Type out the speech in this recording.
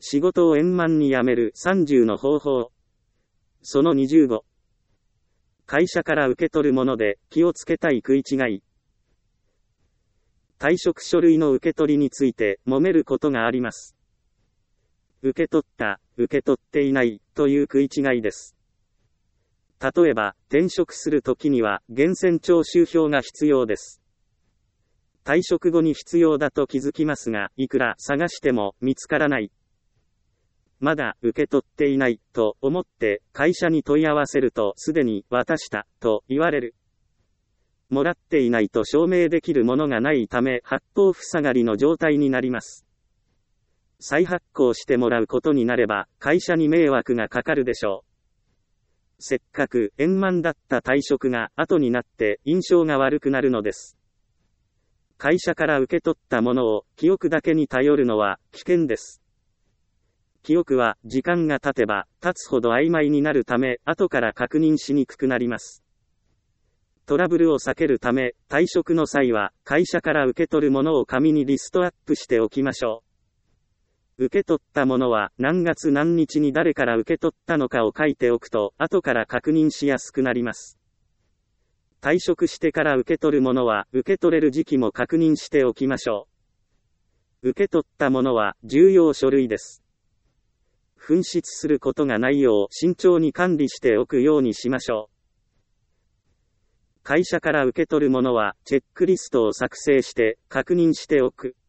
仕事を円満に辞める30の方法。その25。会社から受け取るもので気をつけたい食い違い。退職書類の受け取りについて揉めることがあります。受け取った、受け取っていないという食い違いです。例えば、転職するときには源泉徴収票が必要です。退職後に必要だと気づきますが、いくら探しても見つからない。まだ受け取っていないと思って会社に問い合わせるとすでに渡したと言われる。もらっていないと証明できるものがないため八方塞がりの状態になります。再発行してもらうことになれば会社に迷惑がかかるでしょう。せっかく円満だった退職が後になって印象が悪くなるのです。会社から受け取ったものを記憶だけに頼るのは危険です。記憶は時間が経てば経つほど曖昧になるため後から確認しにくくなります。トラブルを避けるため退職の際は会社から受け取るものを紙にリストアップしておきましょう。受け取ったものは何月何日に誰から受け取ったのかを書いておくと後から確認しやすくなります。退職してから受け取るものは受け取れる時期も確認しておきましょう。受け取ったものは重要書類です。紛失することがないよう慎重に管理しておくようにしましょう。会社から受け取るものはチェックリストを作成して確認しておく。